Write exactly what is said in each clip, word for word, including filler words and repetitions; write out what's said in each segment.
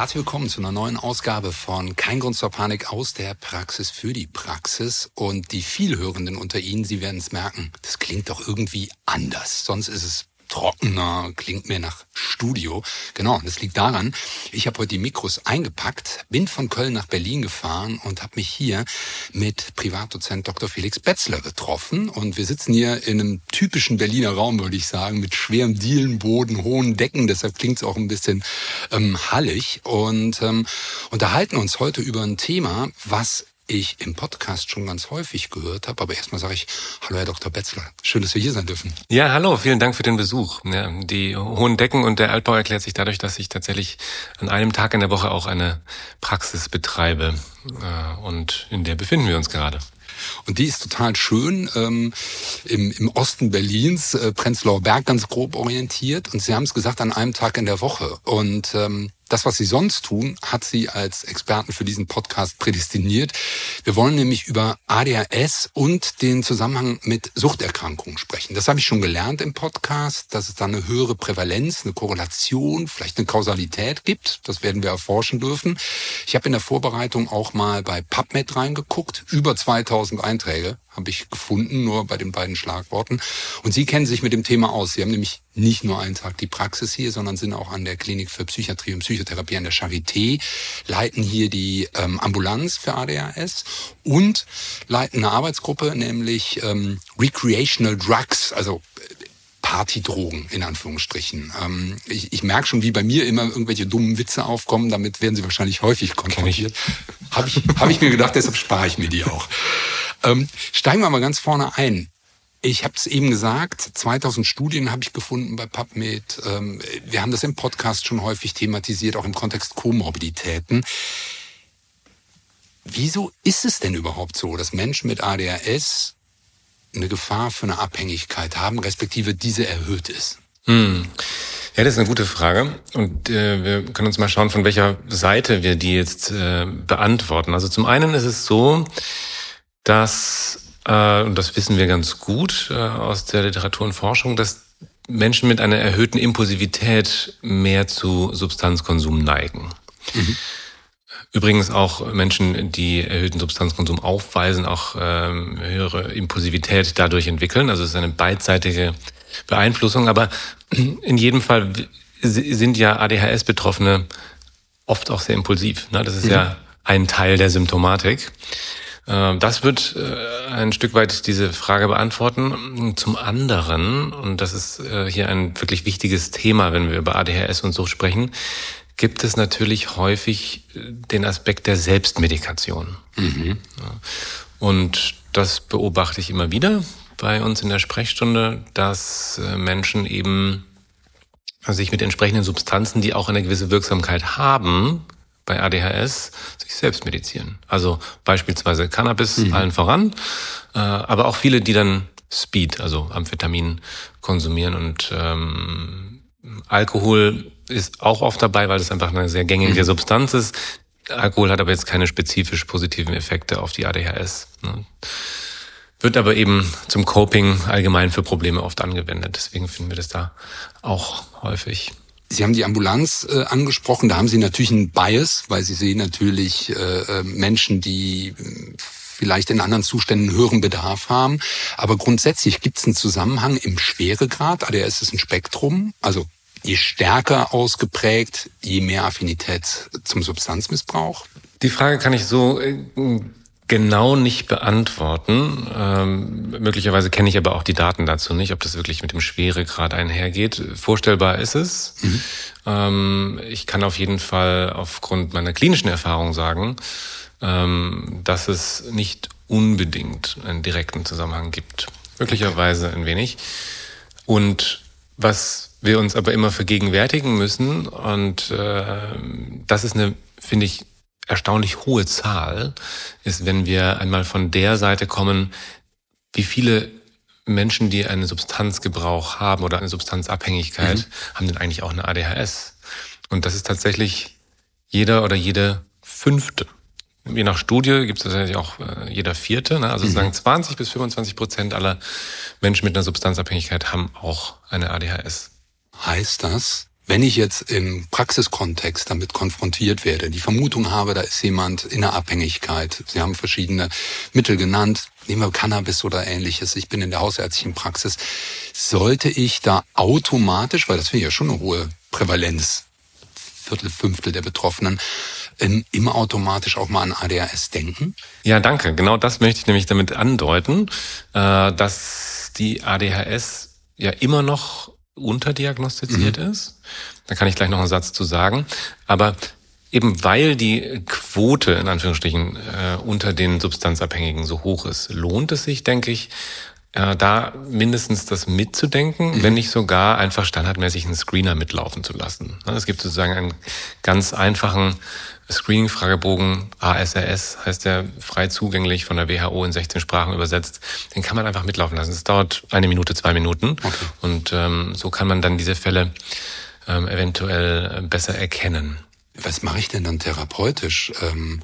Herzlich willkommen zu einer neuen Ausgabe von Kein Grund zur Panik aus der Praxis für die Praxis. Und die Vielhörenden unter Ihnen, Sie werden es merken, das klingt doch irgendwie anders. Sonst ist es trockener, klingt mehr nach Studio. Genau, das liegt daran, ich habe heute die Mikros eingepackt, bin von Köln nach Berlin gefahren und habe mich hier mit Privatdozent Doktor Felix Betzler getroffen. Und wir sitzen hier in einem typischen Berliner Raum, würde ich sagen, mit schwerem Dielenboden, hohen Decken. Deshalb klingt es auch ein bisschen ähm, hallig. Und ähm, unterhalten uns heute über ein Thema, was ich im Podcast schon ganz häufig gehört habe. Aber erstmal sage ich, hallo Herr Doktor Betzler, schön, dass wir hier sein dürfen. Ja, hallo, vielen Dank für den Besuch. Ja, die hohen Decken und der Altbau erklärt sich dadurch, dass ich tatsächlich an einem Tag in der Woche auch eine Praxis betreibe. Und in der befinden wir uns gerade. Und die ist total schön, ähm, im, im Osten Berlins, äh, Prenzlauer Berg ganz grob orientiert. Und Sie haben es gesagt, an einem Tag in der Woche. Und ähm, das, was Sie sonst tun, hat Sie als Experten für diesen Podcast prädestiniert. Wir wollen nämlich über A D H S und den Zusammenhang mit Suchterkrankungen sprechen. Das habe ich schon gelernt im Podcast, dass es da eine höhere Prävalenz, eine Korrelation, vielleicht eine Kausalität gibt. Das werden wir erforschen dürfen. Ich habe in der Vorbereitung auch mal bei PubMed reingeguckt. Über zweitausend Einträge habe ich gefunden, nur bei den beiden Schlagworten. Und Sie kennen sich mit dem Thema aus. Sie haben nämlich nicht nur einen Tag die Praxis hier, sondern sind auch an der Klinik für Psychiatrie und Psychotherapie an der Charité, leiten hier die ähm, Ambulanz für A D H S und leiten eine Arbeitsgruppe, nämlich ähm, Recreational Drugs, also Partydrogen in Anführungsstrichen. Ähm, ich, ich merke schon, wie bei mir immer irgendwelche dummen Witze aufkommen. Damit werden Sie wahrscheinlich häufig konfrontiert. Habe ich, hab ich mir gedacht, deshalb spare ich mir die auch. Ähm, steigen wir mal ganz vorne ein. Ich habe es eben gesagt, zweitausend Studien habe ich gefunden bei PubMed. Ähm, wir haben das im Podcast schon häufig thematisiert, auch im Kontext Komorbiditäten. Wieso ist es denn überhaupt so, dass Menschen mit A D H S eine Gefahr für eine Abhängigkeit haben, respektive diese erhöht ist? Hm. Ja, das ist eine gute Frage. Und äh, wir können uns mal schauen, von welcher Seite wir die jetzt äh, beantworten. Also zum einen ist es so, dass, äh, und das wissen wir ganz gut äh, aus der Literatur und Forschung, dass Menschen mit einer erhöhten Impulsivität mehr zu Substanzkonsum neigen. Mhm. Übrigens auch Menschen, die erhöhten Substanzkonsum aufweisen, auch ähm, höhere Impulsivität dadurch entwickeln. Also es ist eine beidseitige Beeinflussung. Aber in jedem Fall sind ja A D H S-Betroffene oft auch sehr impulsiv. Ne? Das ist mhm. ja ein Teil der Symptomatik. Das wird ein Stück weit diese Frage beantworten. Zum anderen, und das ist hier ein wirklich wichtiges Thema, wenn wir über A D H S und Sucht sprechen, gibt es natürlich häufig den Aspekt der Selbstmedikation. Mhm. Und das beobachte ich immer wieder bei uns in der Sprechstunde, dass Menschen eben sich mit entsprechenden Substanzen, die auch eine gewisse Wirksamkeit haben, bei A D H S sich selbst medizieren. Also beispielsweise Cannabis mhm. allen voran, äh, aber auch viele, die dann Speed, also Amphetamin, konsumieren. Und ähm, Alkohol ist auch oft dabei, weil es einfach eine sehr gängige mhm. Substanz ist. Alkohol hat aber jetzt keine spezifisch positiven Effekte auf die A D H S. Ne? Wird aber eben zum Coping allgemein für Probleme oft angewendet. Deswegen finden wir das da auch häufig. Sie haben die Ambulanz äh, angesprochen, da haben Sie natürlich einen Bias, weil Sie sehen natürlich äh, Menschen, die äh, vielleicht in anderen Zuständen einen höheren Bedarf haben. Aber grundsätzlich gibt es einen Zusammenhang im Schweregrad. A D H S ist ein Spektrum, also je stärker ausgeprägt, je mehr Affinität zum Substanzmissbrauch. Die Frage kann ich so äh, genau nicht beantworten. Ähm, möglicherweise kenne ich aber auch die Daten dazu nicht, ob das wirklich mit dem Schweregrad einhergeht. Vorstellbar ist es. Mhm. Ähm, ich kann auf jeden Fall aufgrund meiner klinischen Erfahrung sagen, ähm, dass es nicht unbedingt einen direkten Zusammenhang gibt. Möglicherweise ein wenig. Und was wir uns aber immer vergegenwärtigen müssen, und äh, das ist eine, finde ich, erstaunlich hohe Zahl, ist, wenn wir einmal von der Seite kommen, wie viele Menschen, die einen Substanzgebrauch haben oder eine Substanzabhängigkeit, mhm. haben denn eigentlich auch eine A D H S? Und das ist tatsächlich jeder oder jede Fünfte. Je nach Studie gibt es tatsächlich auch äh, jeder Vierte. Ne? Also mhm. sagen zwanzig bis fünfundzwanzig Prozent aller Menschen mit einer Substanzabhängigkeit haben auch eine A D H S. Heißt das, Wenn ich jetzt im Praxiskontext damit konfrontiert werde, die Vermutung habe, da ist jemand in einer Abhängigkeit. Sie haben verschiedene Mittel genannt, nehmen wir Cannabis oder Ähnliches. Ich bin in der hausärztlichen Praxis. Sollte ich da automatisch, weil das finde ich ja schon eine hohe Prävalenz, Viertel, Fünftel der Betroffenen, immer automatisch auch mal an A D H S denken? Ja, danke. Genau das möchte ich nämlich damit andeuten, dass die A D H S ja immer noch unterdiagnostiziert mhm. ist. Da kann ich gleich noch einen Satz zu sagen. Aber eben weil die Quote in Anführungsstrichen äh, unter den Substanzabhängigen so hoch ist, lohnt es sich, denke ich, äh, da mindestens das mitzudenken, mhm. wenn nicht sogar einfach standardmäßig einen Screener mitlaufen zu lassen. Es gibt sozusagen einen ganz einfachen Screening-Fragebogen, A S R S heißt der, frei zugänglich von der W H O in sechzehn Sprachen übersetzt. Den kann man einfach mitlaufen lassen. Es dauert eine Minute, zwei Minuten. Okay. Und ähm, so kann man dann diese Fälle ähm, eventuell besser erkennen. Was mache ich denn dann therapeutisch? Ähm,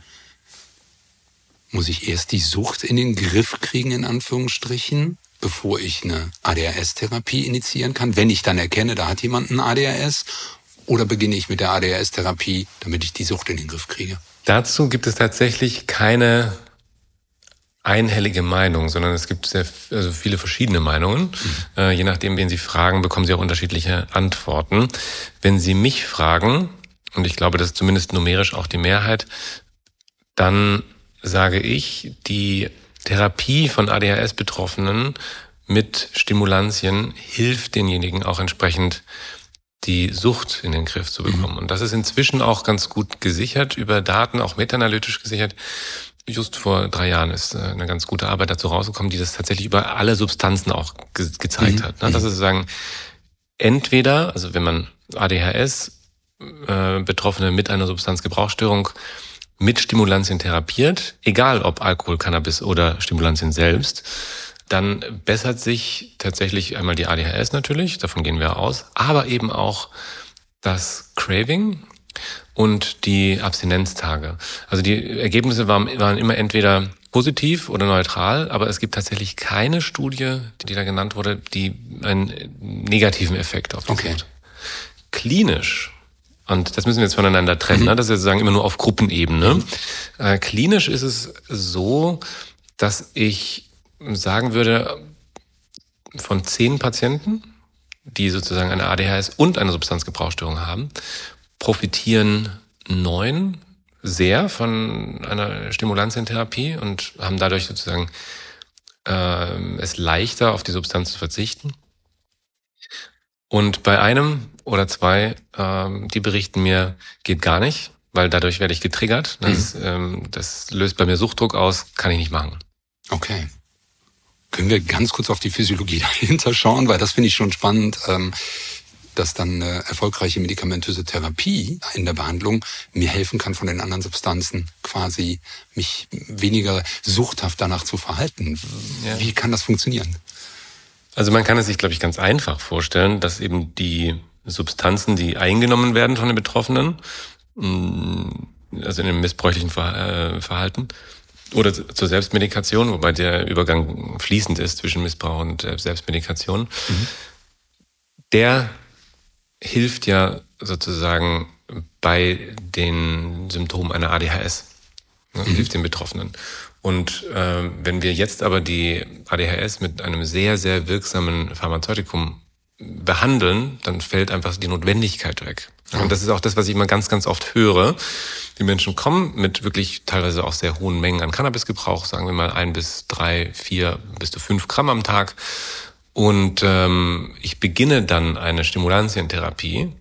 muss ich erst die Sucht in den Griff kriegen, in Anführungsstrichen, bevor ich eine A D H S-Therapie initiieren kann? Wenn ich dann erkenne, da hat jemand ein A D H S, oder beginne ich mit der A D H S-Therapie, damit ich die Sucht in den Griff kriege? Dazu gibt es tatsächlich keine einhellige Meinung, sondern es gibt sehr also viele verschiedene Meinungen. Mhm. Äh, je nachdem, wen Sie fragen, bekommen Sie auch unterschiedliche Antworten. Wenn Sie mich fragen, und ich glaube, das ist zumindest numerisch auch die Mehrheit, dann sage ich, die Therapie von A D H S-Betroffenen mit Stimulantien hilft denjenigen auch entsprechend, die Sucht in den Griff zu bekommen. Mhm. Und das ist inzwischen auch ganz gut gesichert über Daten, auch meta-analytisch gesichert. Just vor drei Jahren ist eine ganz gute Arbeit dazu rausgekommen, die das tatsächlich über alle Substanzen auch ge- gezeigt mhm. hat. Das ist sozusagen entweder, also wenn man A D H S äh, Betroffene mit einer Substanzgebrauchsstörung mit Stimulantien therapiert, egal ob Alkohol, Cannabis oder Stimulantien selbst, dann bessert sich tatsächlich einmal die A D H S natürlich, davon gehen wir aus, aber eben auch das Craving und die Abstinenztage. Also die Ergebnisse waren, waren immer entweder positiv oder neutral, aber es gibt tatsächlich keine Studie, die da genannt wurde, die einen negativen Effekt auf die okay. Sucht. Klinisch, und das müssen wir jetzt voneinander trennen, mhm. ne? Das ist sozusagen immer nur auf Gruppenebene. Mhm. Äh, klinisch ist es so, dass ich sagen würde, von zehn Patienten, die sozusagen eine A D H S und eine Substanzgebrauchsstörung haben, profitieren neun sehr von einer Stimulantientherapie und haben dadurch sozusagen äh, es leichter, auf die Substanz zu verzichten. Und bei einem oder zwei, äh, die berichten mir, geht gar nicht, weil dadurch werde ich getriggert. Das, mhm. ähm, das löst bei mir Suchtdruck aus, kann ich nicht machen. Okay. Können wir ganz kurz auf die Physiologie dahinter schauen, weil das finde ich schon spannend, dass dann eine erfolgreiche medikamentöse Therapie in der Behandlung mir helfen kann, von den anderen Substanzen quasi mich weniger suchthaft danach zu verhalten. Ja. Wie kann das funktionieren? Also man kann es sich, glaube ich, ganz einfach vorstellen, dass eben die Substanzen, die eingenommen werden von den Betroffenen, also in einem missbräuchlichen Verhalten, oder zur Selbstmedikation, wobei der Übergang fließend ist zwischen Missbrauch und Selbstmedikation. Mhm. Der hilft ja sozusagen bei den Symptomen einer A D H S. Ne, mhm. Hilft den Betroffenen. Und äh, wenn wir jetzt aber die A D H S mit einem sehr, sehr wirksamen Pharmazeutikum behandeln, dann fällt einfach die Notwendigkeit weg. Und das ist auch das, was ich immer ganz, ganz oft höre. Die Menschen kommen mit wirklich teilweise auch sehr hohen Mengen an Cannabisgebrauch, sagen wir mal ein bis drei, vier bis zu fünf Gramm am Tag. Und ähm, ich beginne dann eine Stimulantientherapie.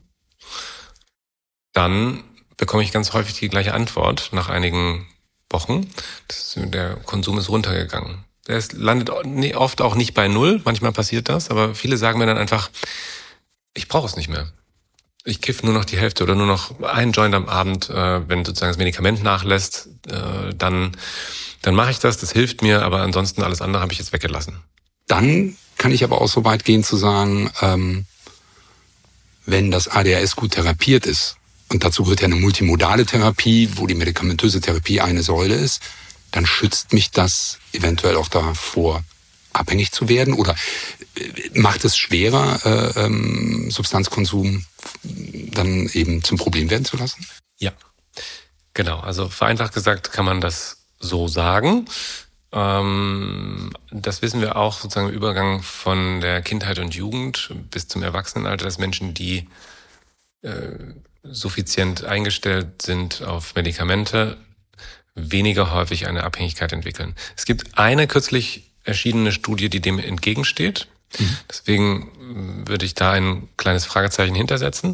Dann bekomme ich ganz häufig die gleiche Antwort nach einigen Wochen. Das, der Konsum ist runtergegangen. Der ist, landet oft auch nicht bei Null. Manchmal passiert das, aber viele sagen mir dann einfach, ich brauche es nicht mehr. Ich kiffe nur noch die Hälfte oder nur noch einen Joint am Abend, äh, wenn sozusagen das Medikament nachlässt, äh, dann dann mache ich das, das hilft mir, aber ansonsten alles andere habe ich jetzt weggelassen. Dann kann ich aber auch so weit gehen zu sagen, ähm, wenn das A D H S gut therapiert ist, und dazu gehört ja eine multimodale Therapie, wo die medikamentöse Therapie eine Säule ist, dann schützt mich das eventuell auch davor, abhängig zu werden? Oder macht es schwerer, äh, ähm, Substanzkonsum dann eben zum Problem werden zu lassen? Ja, genau. Also vereinfacht gesagt kann man das so sagen. Ähm, das wissen wir auch sozusagen im Übergang von der Kindheit und Jugend bis zum Erwachsenenalter, dass Menschen, die äh, suffizient eingestellt sind auf Medikamente, weniger häufig eine Abhängigkeit entwickeln. Es gibt eine kürzlich erschienene Studie, die dem entgegensteht. Mhm. Deswegen würde ich da ein kleines Fragezeichen hintersetzen.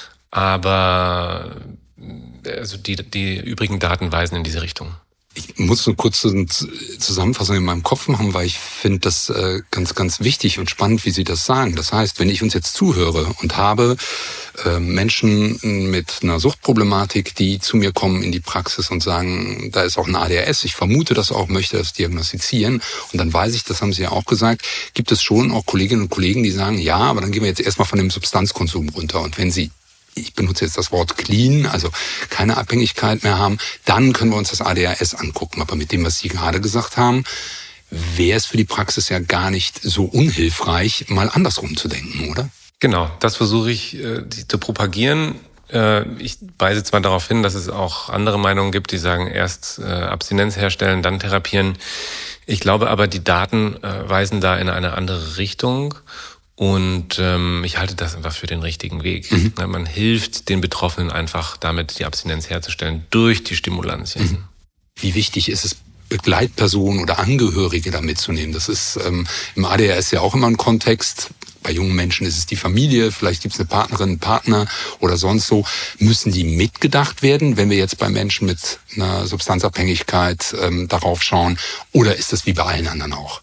Aber also die, die übrigen Daten weisen in diese Richtung. Ich muss eine kurze Zusammenfassung in meinem Kopf machen, weil ich finde das äh, ganz, ganz wichtig und spannend, wie Sie das sagen. Das heißt, wenn ich uns jetzt zuhöre und habe äh, Menschen mit einer Suchtproblematik, die zu mir kommen in die Praxis und sagen, da ist auch ein A D H S, ich vermute das auch, möchte das diagnostizieren, und dann weiß ich, das haben Sie ja auch gesagt, gibt es schon auch Kolleginnen und Kollegen, die sagen, ja, aber dann gehen wir jetzt erstmal von dem Substanzkonsum runter. Und wenn Sie, ich benutze jetzt das Wort clean, also keine Abhängigkeit mehr haben, dann können wir uns das A D H S angucken. Aber mit dem, was Sie gerade gesagt haben, wäre es für die Praxis ja gar nicht so unhilfreich, mal andersrum zu denken, oder? Genau, das versuche ich äh, zu propagieren. Äh, ich weise zwar darauf hin, dass es auch andere Meinungen gibt, die sagen, erst äh, Abstinenz herstellen, dann therapieren. Ich glaube aber, die Daten äh, weisen da in eine andere Richtung. Und ähm, ich halte das einfach für den richtigen Weg. Mhm. Ja, man hilft den Betroffenen einfach damit, die Abstinenz herzustellen durch die Stimulantien. Mhm. Wie wichtig ist es, Begleitpersonen oder Angehörige da mitzunehmen? Das ist ähm, im A D H S ja auch immer ein Kontext. Bei jungen Menschen ist es die Familie, vielleicht gibt es eine Partnerin, einen Partner oder sonst so. Müssen die mitgedacht werden, wenn wir jetzt bei Menschen mit einer Substanzabhängigkeit ähm, darauf schauen? Oder ist das wie bei allen anderen auch?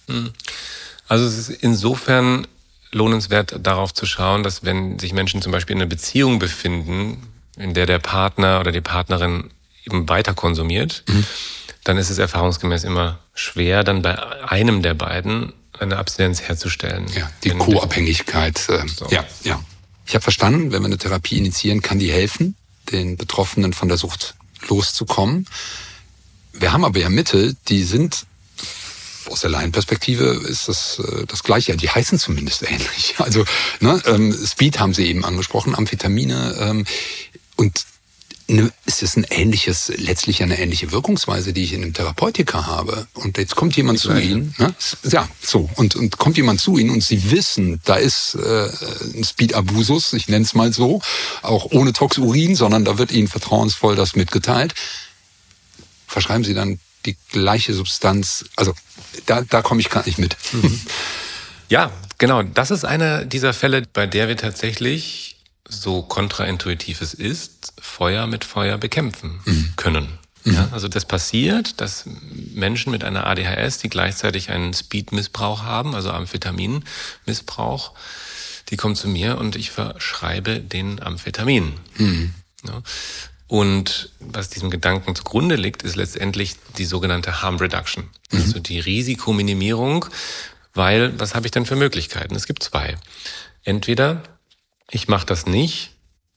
Also es ist insofern lohnenswert, darauf zu schauen, dass wenn sich Menschen zum Beispiel in einer Beziehung befinden, in der der Partner oder die Partnerin eben weiter konsumiert, mhm. dann ist es erfahrungsgemäß immer schwer, dann bei einem der beiden eine Abstinenz herzustellen. Ja, die Co-Abhängigkeit. Äh, so. Ja, ja. Ich habe verstanden, wenn wir eine Therapie initiieren, kann die helfen, den Betroffenen von der Sucht loszukommen. Wir haben aber ja Mittel, die sind aus der Laienperspektive ist das äh, das Gleiche. Die heißen zumindest ähnlich. Also ne, ähm, Speed haben Sie eben angesprochen, Amphetamine. Ähm, und ne, es ist ein ähnliches, letztlich eine ähnliche Wirkungsweise, die ich in einem Therapeutika habe. Und jetzt kommt jemand zu Ihnen. Ne? Ja, so. Und, und kommt jemand zu Ihnen und Sie wissen, da ist äh, ein Speed-Abusus, ich nenne es mal so, auch ohne Toxurin, sondern da wird Ihnen vertrauensvoll das mitgeteilt. Verschreiben Sie dann die gleiche Substanz, also da, da komme ich gar nicht mit. Mhm. Ja, genau. Das ist einer dieser Fälle, bei der wir tatsächlich, so kontraintuitiv es ist, Feuer mit Feuer bekämpfen mhm. können. Mhm. Ja, also das passiert, dass Menschen mit einer A D H S, die gleichzeitig einen Speed-Missbrauch haben, also Amphetamin-Missbrauch, die kommen zu mir und ich verschreibe den Amphetamin. Mhm. Ja. Und was diesem Gedanken zugrunde liegt, ist letztendlich die sogenannte Harm Reduction. Mhm. Also die Risikominimierung, weil was habe ich denn für Möglichkeiten? Es gibt zwei. Entweder ich mache das nicht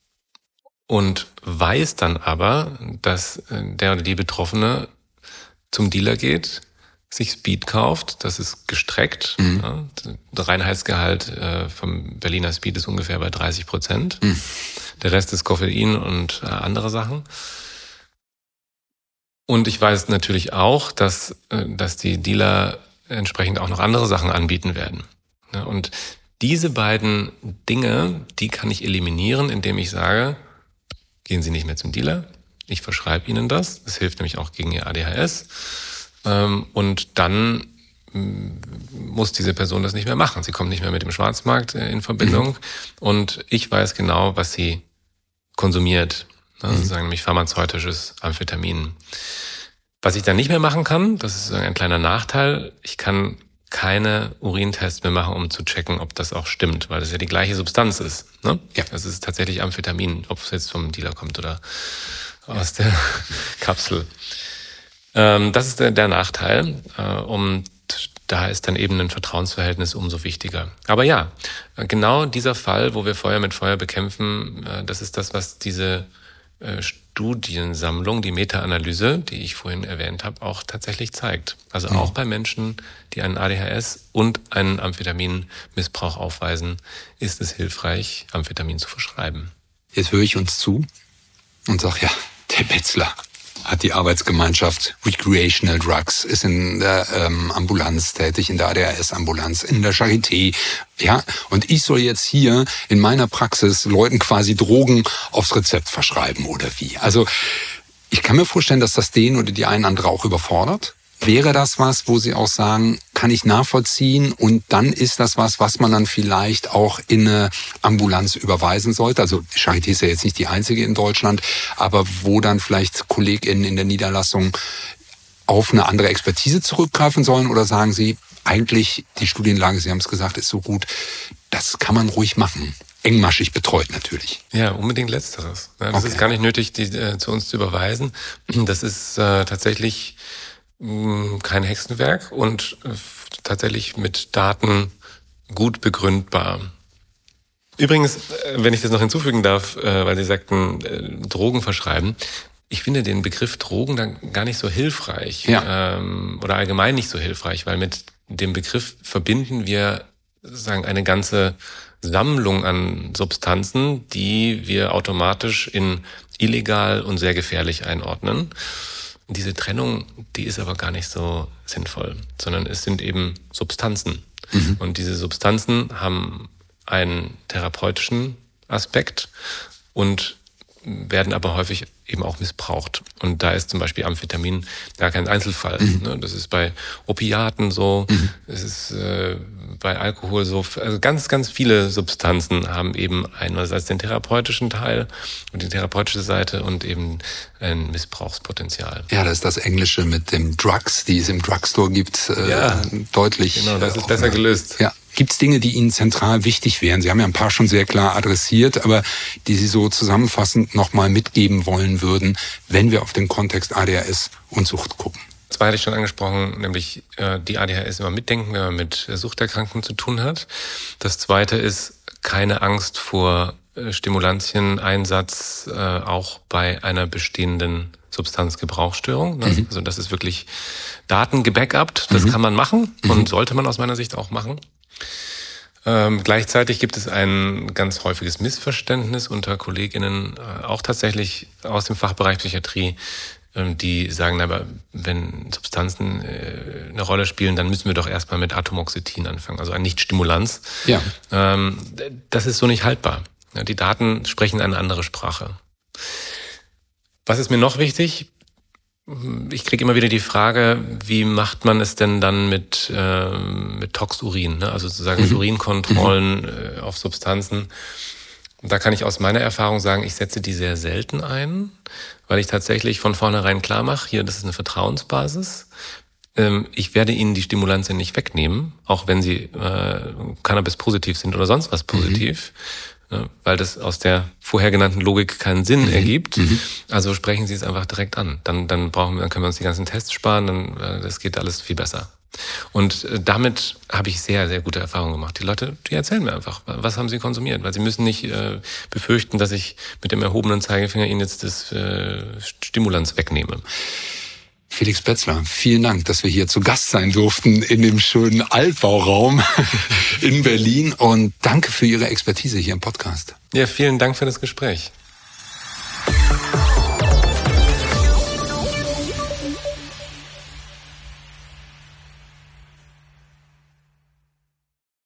und weiß dann aber, dass der oder die Betroffene zum Dealer geht, sich Speed kauft, das ist gestreckt. Mhm. Ja, der Reinheitsgehalt äh, vom Berliner Speed ist ungefähr bei dreißig Prozent. Mhm. Der Rest ist Koffein und äh, andere Sachen. Und ich weiß natürlich auch, dass, äh, dass die Dealer entsprechend auch noch andere Sachen anbieten werden. Ja, und diese beiden Dinge, die kann ich eliminieren, indem ich sage, gehen Sie nicht mehr zum Dealer, ich verschreibe Ihnen das. Das hilft nämlich auch gegen Ihr A D H S. Ähm, und dann muss diese Person das nicht mehr machen. Sie kommt nicht mehr mit dem Schwarzmarkt in Verbindung. Mhm. Und ich weiß genau, was sie konsumiert. Das mhm. ist nämlich pharmazeutisches Amphetamin. Was ich dann nicht mehr machen kann, das ist ein kleiner Nachteil, ich kann keine Urintests mehr machen, um zu checken, ob das auch stimmt, weil das ja die gleiche Substanz ist. Ne? Ja. Das ist tatsächlich Amphetamin, ob es jetzt vom Dealer kommt oder aus der Kapsel. Ähm, das ist der, der Nachteil. Äh, und da ist dann eben ein Vertrauensverhältnis umso wichtiger. Aber ja, genau dieser Fall, wo wir Feuer mit Feuer bekämpfen, das ist das, was diese äh, Studiensammlung, die Meta-Analyse, die ich vorhin erwähnt habe, auch tatsächlich zeigt. Also mhm. auch bei Menschen, die einen A D H S und einen Amphetaminmissbrauch aufweisen, ist es hilfreich, Amphetamin zu verschreiben. Jetzt höre ich uns zu und sage, ja, der Betzler hat die Arbeitsgemeinschaft Recreational Drugs, ist in der ähm, Ambulanz tätig, in der A D H S-Ambulanz, in der Charité. Ja, und ich soll jetzt hier in meiner Praxis Leuten quasi Drogen aufs Rezept verschreiben oder wie? Also ich kann mir vorstellen, dass das den oder die einen andere auch überfordert. Wäre das was, wo Sie auch sagen, kann ich nachvollziehen, und dann ist das was, was man dann vielleicht auch in eine Ambulanz überweisen sollte? Also Charité ist ja jetzt nicht die einzige in Deutschland, aber wo dann vielleicht KollegInnen in der Niederlassung auf eine andere Expertise zurückgreifen sollen, oder sagen Sie, eigentlich die Studienlage, Sie haben es gesagt, ist so gut, das kann man ruhig machen. Engmaschig betreut natürlich. Ja, unbedingt Letzteres. Ja, das okay. ist gar nicht nötig, die äh, zu uns zu überweisen. Das ist äh, tatsächlich kein Hexenwerk und tatsächlich mit Daten gut begründbar. Übrigens, wenn ich das noch hinzufügen darf, weil Sie sagten, Drogen verschreiben. Ich finde den Begriff Drogen dann gar nicht so hilfreich, ja. oder allgemein nicht so hilfreich, weil mit dem Begriff verbinden wir sozusagen eine ganze Sammlung an Substanzen, die wir automatisch in illegal und sehr gefährlich einordnen. Diese Trennung, die ist aber gar nicht so sinnvoll, sondern es sind eben Substanzen. Mhm. Und diese Substanzen haben einen therapeutischen Aspekt und werden aber häufig eben auch missbraucht. Und da ist zum Beispiel Amphetamin gar kein Einzelfall. Mhm. Das ist bei Opiaten so, mhm. es ist äh, bei Alkohol so. Also ganz, ganz viele Substanzen haben eben einerseits den therapeutischen Teil und die therapeutische Seite und eben ein Missbrauchspotenzial. Ja, das ist das Englische mit dem Drugs, die es im Drugstore gibt, äh, ja, deutlich. Genau, das ist besser gelöst. Ja. Gibt es Dinge, die Ihnen zentral wichtig wären? Sie haben ja ein paar schon sehr klar adressiert, aber die Sie so zusammenfassend nochmal mitgeben wollen würden, wenn wir auf den Kontext A D H S und Sucht gucken. Zwei hatte ich schon angesprochen, nämlich äh, die A D H S immer mitdenken, wenn man mit äh, Suchterkrankten zu tun hat. Das zweite ist keine Angst vor äh, Stimulantien-Einsatz, äh, auch bei einer bestehenden Substanzgebrauchsstörung. Ne? Mhm. Also das ist wirklich datengebackupt, das mhm. kann man machen und mhm. sollte man aus meiner Sicht auch machen. Ähm, gleichzeitig gibt es ein ganz häufiges Missverständnis unter KollegInnen, äh, auch tatsächlich aus dem Fachbereich Psychiatrie, ähm, die sagen, aber wenn Substanzen äh, eine Rolle spielen, dann müssen wir doch erstmal mit Atomoxetin anfangen, also ein Nicht-Stimulanz. Ja. Ähm, das ist so nicht haltbar. Ja, die Daten sprechen eine andere Sprache. Was ist mir noch wichtig? Ich kriege immer wieder die Frage, wie macht man es denn dann mit äh, mit Toxurin, ne? Also sozusagen mhm. Urinkontrollen mhm. äh, auf Substanzen. Und da kann ich aus meiner Erfahrung sagen, ich setze die sehr selten ein, weil ich tatsächlich von vornherein klar mache, hier, das ist eine Vertrauensbasis. Ähm, ich werde Ihnen die Stimulantien nicht wegnehmen, auch wenn Sie äh, Cannabis positiv sind oder sonst was positiv. Mhm. Weil das aus der vorher genannten Logik keinen Sinn mhm. ergibt. Mhm. Also sprechen Sie es einfach direkt an. Dann, dann brauchen wir, dann können wir uns die ganzen Tests sparen, dann, das geht alles viel besser. Und damit habe ich sehr, sehr gute Erfahrungen gemacht. Die Leute, die erzählen mir einfach, was haben sie konsumiert? Weil sie müssen nicht äh, befürchten, dass ich mit dem erhobenen Zeigefinger ihnen jetzt das äh, Stimulans wegnehme. Felix Betzler, vielen Dank, dass wir hier zu Gast sein durften in dem schönen Altbauraum in Berlin, und danke für Ihre Expertise hier im Podcast. Ja, vielen Dank für das Gespräch.